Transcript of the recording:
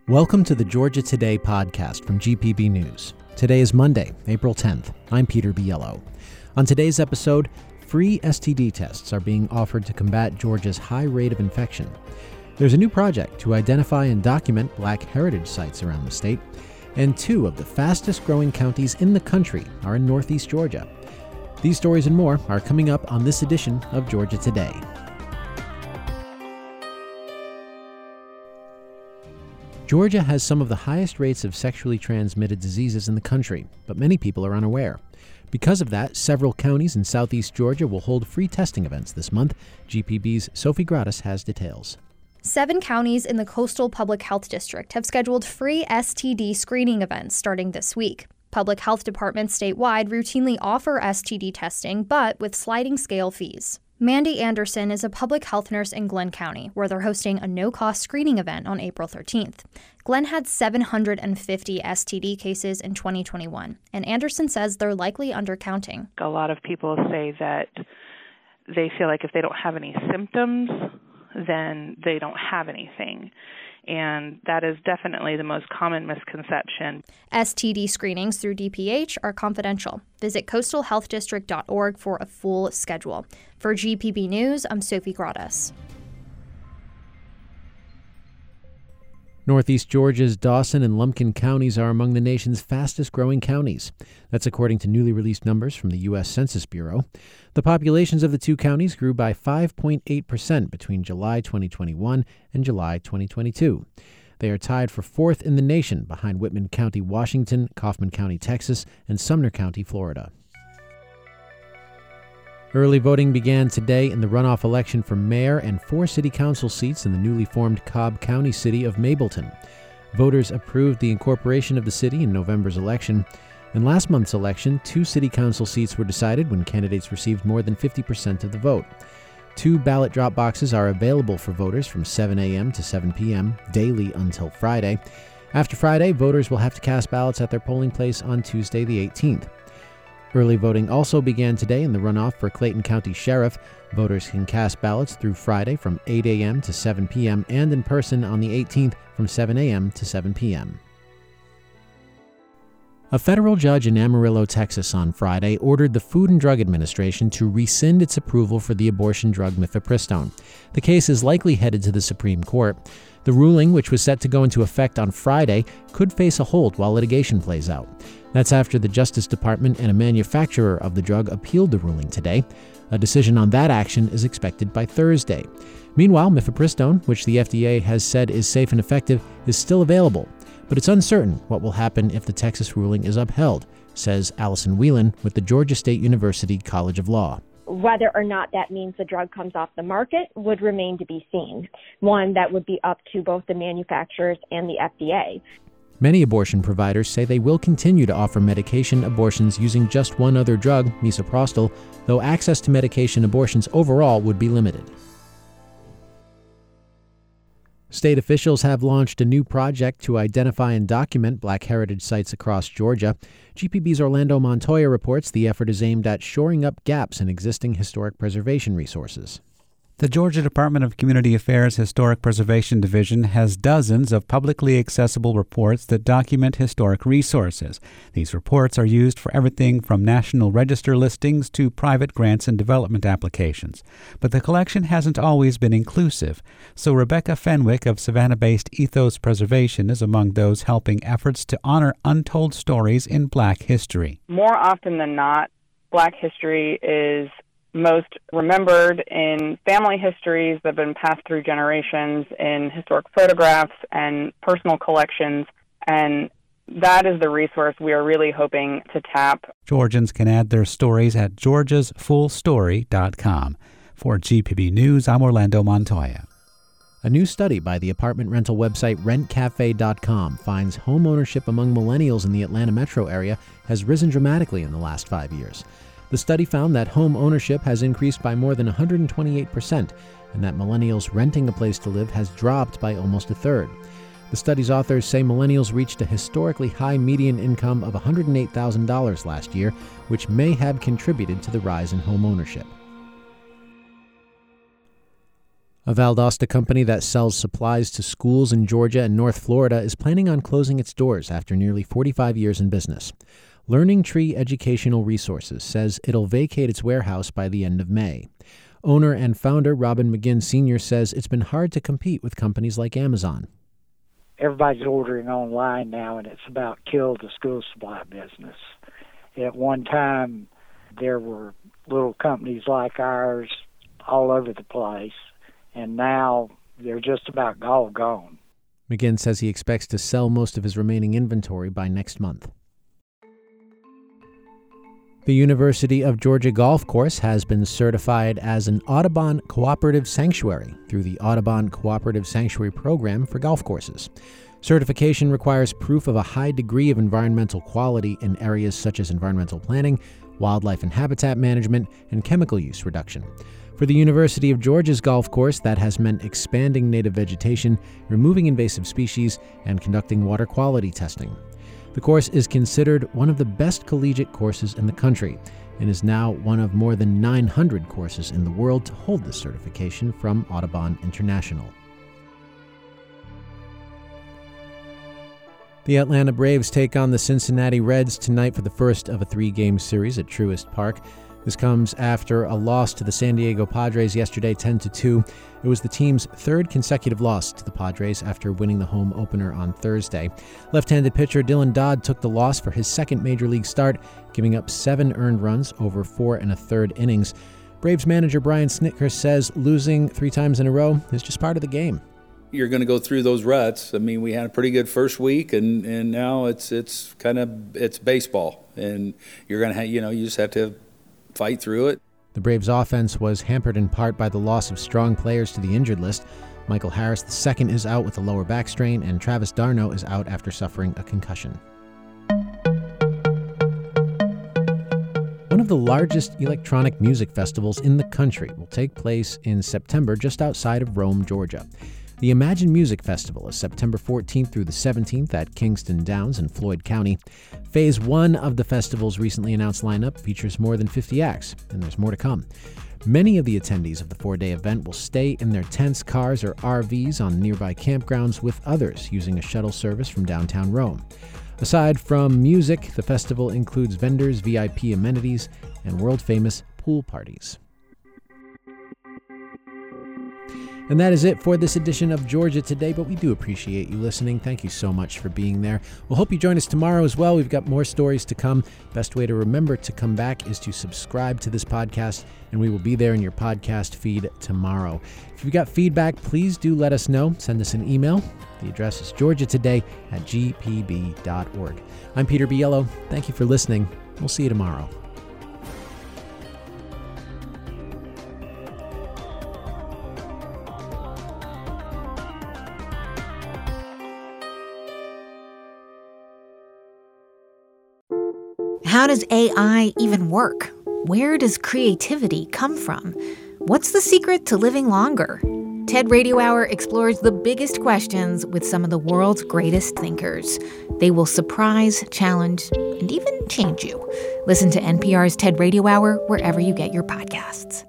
Welcome to the Georgia Today podcast from GPB News. Today is Monday, April 10th. I'm Peter Biello. On today's episode, free STD tests are being offered to combat Georgia's high rate of infection. There's a new project to identify and document Black heritage sites around the state, and two of the fastest growing counties in the country are in Northeast Georgia. These stories and more are coming up on this edition of Georgia Today. Georgia has some of the highest rates of sexually transmitted diseases in the country, but many people are unaware. Because of that, several counties in southeast Georgia will hold free testing events this month. GPB's Sophie Gratis has details. 7 counties in the Coastal Public Health District have scheduled free STD screening events starting this week. Public health departments statewide routinely offer STD testing, but with sliding scale fees. Mandy Anderson is a public health nurse in Glenn County, where they're hosting a no-cost screening event on April 13th. Glenn had 750 STD cases in 2021, and Anderson says they're likely undercounting. A lot of people say that they feel like if they don't have any symptoms, then they don't have anything. And that is definitely the most common misconception. STD screenings through DPH are confidential. Visit coastalhealthdistrict.org for a full schedule. For GPB News, I'm Sophie Gratis. Northeast Georgia's Dawson and Lumpkin counties are among the nation's fastest growing counties. That's according to newly released numbers from the U.S. Census Bureau. The populations of the two counties grew by 5.8% between July 2021 and July 2022. They are tied for fourth in the nation behind Whitman County, Washington, Kaufman County, Texas, and Sumner County, Florida. Early voting began today in the runoff election for mayor and 4 city council seats in the newly formed Cobb County city of Mableton. Voters approved the incorporation of the city in November's election. In last month's election, 2 city council seats were decided when candidates received more than 50% of the vote. 2 ballot drop boxes are available for voters from 7 a.m. to 7 p.m. daily until Friday. After Friday, voters will have to cast ballots at their polling place on Tuesday the 18th. Early voting also began today in the runoff for Clayton County Sheriff. Voters can cast ballots through Friday from 8 a.m. to 7 p.m. and in person on the 18th from 7 a.m. to 7 p.m. A federal judge in Amarillo, Texas on Friday ordered the Food and Drug Administration to rescind its approval for the abortion drug mifepristone. The case is likely headed to the Supreme Court. The ruling, which was set to go into effect on Friday, could face a hold while litigation plays out. That's after the Justice Department and a manufacturer of the drug appealed the ruling today. A decision on that action is expected by Thursday. Meanwhile, mifepristone, which the FDA has said is safe and effective, is still available. But it's uncertain what will happen if the Texas ruling is upheld, says Allison Whelan with the Georgia State University College of Law. Whether or not that means the drug comes off the market would remain to be seen. One that would be up to both the manufacturers and the FDA. Many abortion providers say they will continue to offer medication abortions using just one other drug, misoprostol, though access to medication abortions overall would be limited. State officials have launched a new project to identify and document Black heritage sites across Georgia. GPB's Orlando Montoya reports the effort is aimed at shoring up gaps in existing historic preservation resources. The Georgia Department of Community Affairs Historic Preservation Division has dozens of publicly accessible reports that document historic resources. These reports are used for everything from National Register listings to private grants and development applications. But the collection hasn't always been inclusive, so Rebecca Fenwick of Savannah-based Ethos Preservation is among those helping efforts to honor untold stories in Black history. More often than not, Black history is most remembered in family histories that have been passed through generations, in historic photographs and personal collections, and that is the resource we are really hoping to tap. Georgians can add their stories at georgiasfullstory.com. For GPB News, I'm Orlando Montoya. A new study by the apartment rental website rentcafe.com finds home ownership among millennials in the Atlanta metro area has risen dramatically in the last 5 years. The study found that home ownership has increased by more than 128%, and that millennials renting a place to live has dropped by almost a third. The study's authors say millennials reached a historically high median income of $108,000 last year, which may have contributed to the rise in home ownership. A Valdosta company that sells supplies to schools in Georgia and North Florida is planning on closing its doors after nearly 45 years in business. Learning Tree Educational Resources says it'll vacate its warehouse by the end of May. Owner and founder Robin McGinn Sr. says it's been hard to compete with companies like Amazon. Everybody's ordering online now, and it's about killed the school supply business. At one time, there were little companies like ours all over the place, and now they're just about all gone. McGinn says he expects to sell most of his remaining inventory by next month. The University of Georgia Golf Course has been certified as an Audubon Cooperative Sanctuary through the Audubon Cooperative Sanctuary Program for golf courses. Certification requires proof of a high degree of environmental quality in areas such as environmental planning, wildlife and habitat management, and chemical use reduction. For the University of Georgia's golf course, that has meant expanding native vegetation, removing invasive species, and conducting water quality testing. The course is considered one of the best collegiate courses in the country and is now one of more than 900 courses in the world to hold this certification from Audubon International. The Atlanta Braves take on the Cincinnati Reds tonight for the first of a 3-game series at Truist Park. This comes after a loss to the San Diego Padres yesterday, 10-2. It was the team's third consecutive loss to the Padres after winning the home opener on Thursday. Left-handed pitcher Dylan Dodd took the loss for his second major league start, giving up 7 earned runs over 4 1/3 innings. Braves manager Brian Snitker says losing 3 times in a row is just part of the game. You're going to go through those ruts. I mean, we had a pretty good first week, and now it's baseball, and you're going to you just have to fight through it. The Braves' offense was hampered in part by the loss of strong players to the injured list. Michael Harris II is out with a lower back strain, and Travis d'Arnaud is out after suffering a concussion. One of the largest electronic music festivals in the country will take place in September just outside of Rome, Georgia. The Imagine Music Festival is September 14th through the 17th at Kingston Downs in Floyd County. Phase 1 of the festival's recently announced lineup features more than 50 acts, and there's more to come. Many of the attendees of the 4-day event will stay in their tents, cars, or RVs on nearby campgrounds, with others using a shuttle service from downtown Rome. Aside from music, the festival includes vendors, VIP amenities, and world-famous pool parties. And that is it for this edition of Georgia Today, but we do appreciate you listening. Thank you so much for being there. We'll hope you join us tomorrow as well. We've got more stories to come. Best way to remember to come back is to subscribe to this podcast, and we will be there in your podcast feed tomorrow. If you've got feedback, please do let us know. Send us an email. The address is georgiatoday@gpb.org. I'm Peter Biello. Thank you for listening. We'll see you tomorrow. How does AI even work? Where does creativity come from? What's the secret to living longer? TED Radio Hour explores the biggest questions with some of the world's greatest thinkers. They will surprise, challenge, and even change you. Listen to NPR's TED Radio Hour wherever you get your podcasts.